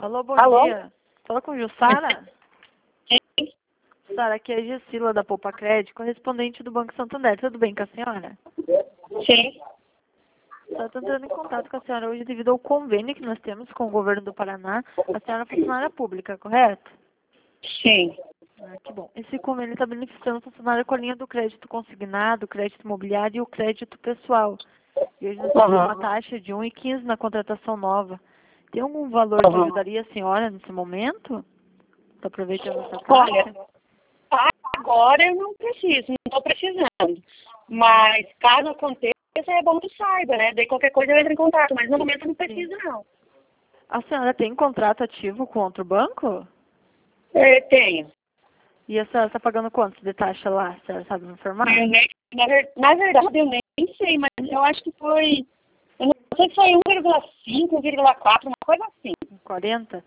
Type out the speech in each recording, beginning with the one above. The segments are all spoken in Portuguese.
Alô, bom Alô? dia. Fala com Jussara. Sim. Sara, aqui é a Gessila da Poupa Crédito, correspondente do Banco Santander. Tudo bem com a senhora? Sim. Estou entrando em contato com a senhora hoje devido ao convênio que nós temos com o governo do Paraná. A senhora é funcionária pública, correto? Sim. Ah, que bom. Esse convênio está beneficiando o funcionário com a linha do crédito consignado, crédito imobiliário e o crédito pessoal. E hoje nós temos uma taxa de 1,15 na contratação nova. Tem algum valor que ajudaria a senhora nesse momento? Está aproveitando essa taxa? Olha, agora eu não preciso, não estou precisando. Mas caso aconteça, é bom que saiba, né? Daí qualquer coisa eu entro em contato, mas no momento eu não preciso, não. A senhora tem contrato ativo com outro banco? Tenho. E a senhora está pagando quanto de taxa lá? A senhora sabe me informar? Na verdade, eu nem sei, mas eu acho que foi... Eu não sei se foi 1,5, 1,4, uma coisa assim. 40?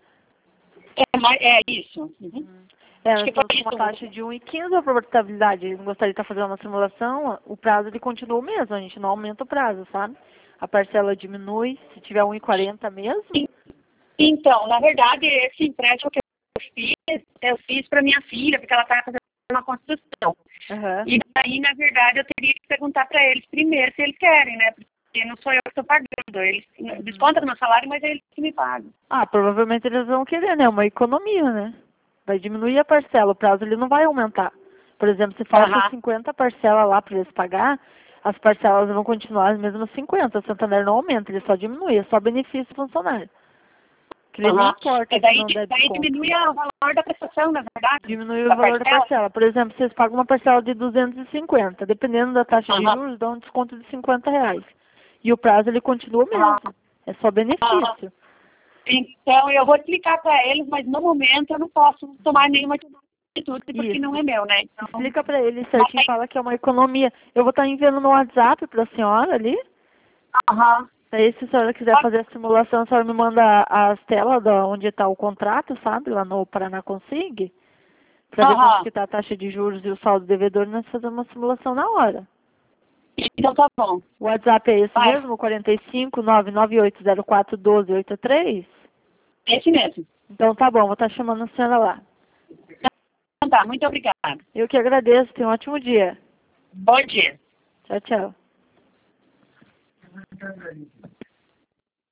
É isso. Uhum. Nós Acho que foi temos uma taxa de 1,15 a probabilidade. Ele não gostaria de estar fazendo uma simulação, o prazo ele continua o mesmo, a gente não aumenta o prazo, sabe? A parcela diminui, se tiver 1,40 mesmo. Então, na verdade, esse empréstimo que eu fiz para minha filha, porque ela está fazendo uma construção. Uhum. E daí, na verdade, eu teria que perguntar para eles primeiro se eles querem, né? Porque não sou eu que estou pagando. Eles descontam do meu salário, mas é eles que me pagam. Ah, provavelmente eles vão querer, né? Uma economia, né? Vai diminuir a parcela, o prazo ele não vai aumentar. Por exemplo, se falta 50 parcelas lá para eles pagar, as parcelas vão continuar as mesmas 50. O Santander não aumenta, ele só diminui, é só benefício funcionário. Que ele não importa se não der Daí desconto. diminui o valor da prestação, na verdade. Diminui o valor da parcela. Por exemplo, vocês pagam uma parcela de 250, dependendo da taxa de juros, dá um desconto de R$ 50. E o prazo ele continua o mesmo. É só benefício. Então, eu vou explicar para eles, mas no momento eu não posso tomar nenhuma atitude, porque não é meu, né? Então, explica para eles certinho, fala que é uma economia. Eu vou estar enviando no WhatsApp para a senhora ali. Daí, se a senhora quiser fazer a simulação, a senhora me manda as telas de onde está o contrato, sabe? Lá no Paraná Consig. Para ver quanto que está a taxa de juros e o saldo devedor, nós fazemos uma simulação na hora. Então tá bom. O WhatsApp é esse mesmo? 45 99804 1283? Esse mesmo. Então tá bom, vou estar chamando a senhora lá. Então tá, muito obrigada. Eu que agradeço, tenha um ótimo dia. Bom dia. Tchau, tchau.